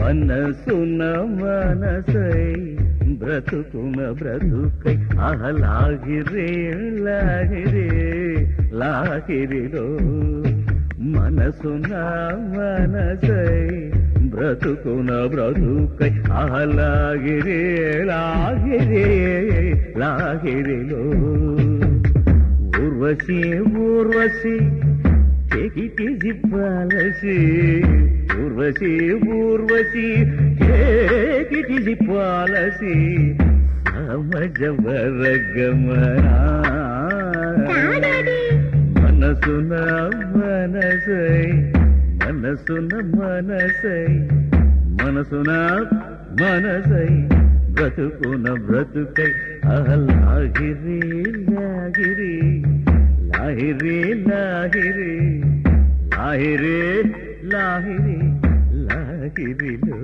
మనసున మనసై బ్రతుకున బ్రతుకై లాగిరే లాగిరే లాగిరిలో మనసున మనసై బ్రతుకున బ్రతుకై లాగిరే లాగిరే లాగిరిలో Urvashi Urvashi take it easy policy Urvashi Urvashi take it easy policy సమజవరగమనా మనసున మనసై మనసున మనసై మనసున మనసై బ్రతుకున బ్రతుకై లాగిరి లాగిరి లాహిరి లాహిరి లాహిరి లాహిరి లాహిరిలో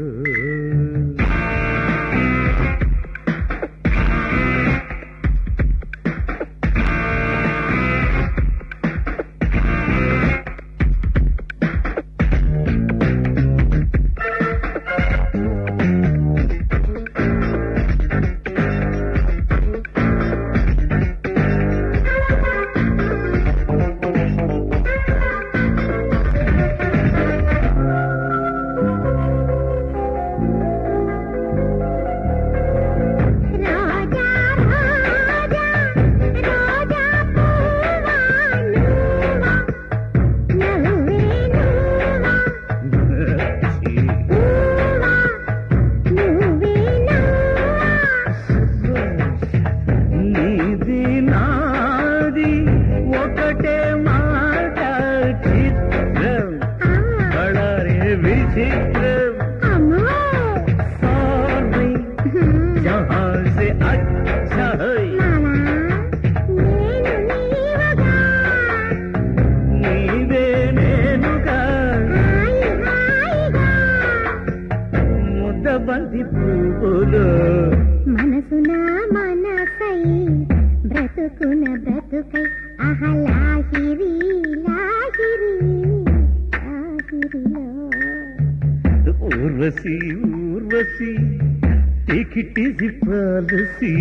బంతి పువ్వులు మనసున మనసై బ్రతుకున బ్రతుకై Lahiri Lahiri లాహిరిలో Urvashi Urvashi take it easy policy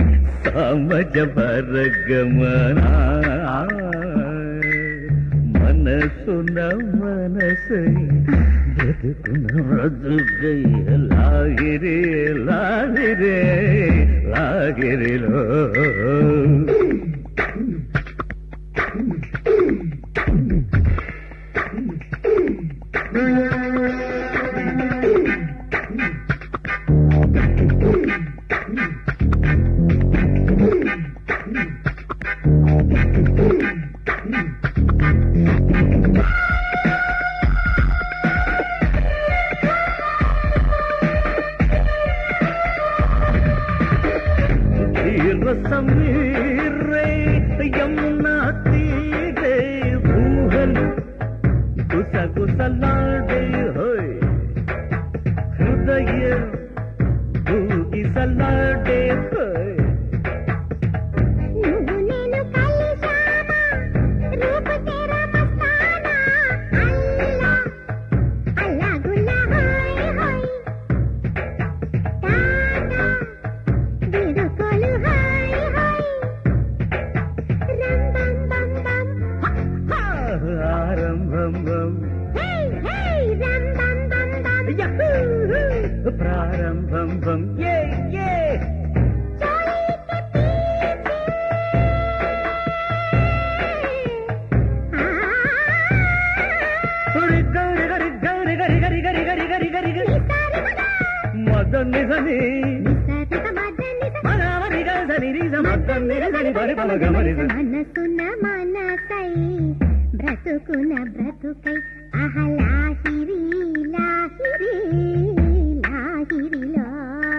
సమజవరగమనా మనసున మనసై బ్రతుకున బ్రతుకై లాగిరే లాగిరే లాగిరిలో సమీరే యమునా తీరే ఊహలు గుసగుసలాడే హోయ్ హృదయ ఊగిసలాడే హోయ్ ప్రారంభం బం ఏ ఏ మదన్ని సని మనసున మనసై బ్రతుకున బ్రతుకై Lahiri Lahiri లాహిరిలో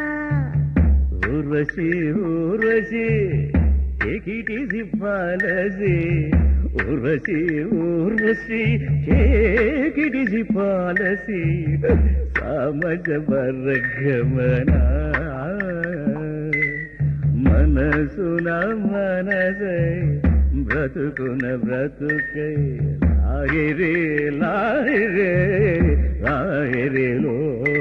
Urvashi Urvashi take it easy policy Urvashi Urvashi take it easy policy సమజవరగమనా మనసున మనసై బ్రతుకున బ్రతుకై లాగిరే లాగిరే లాగిరిలో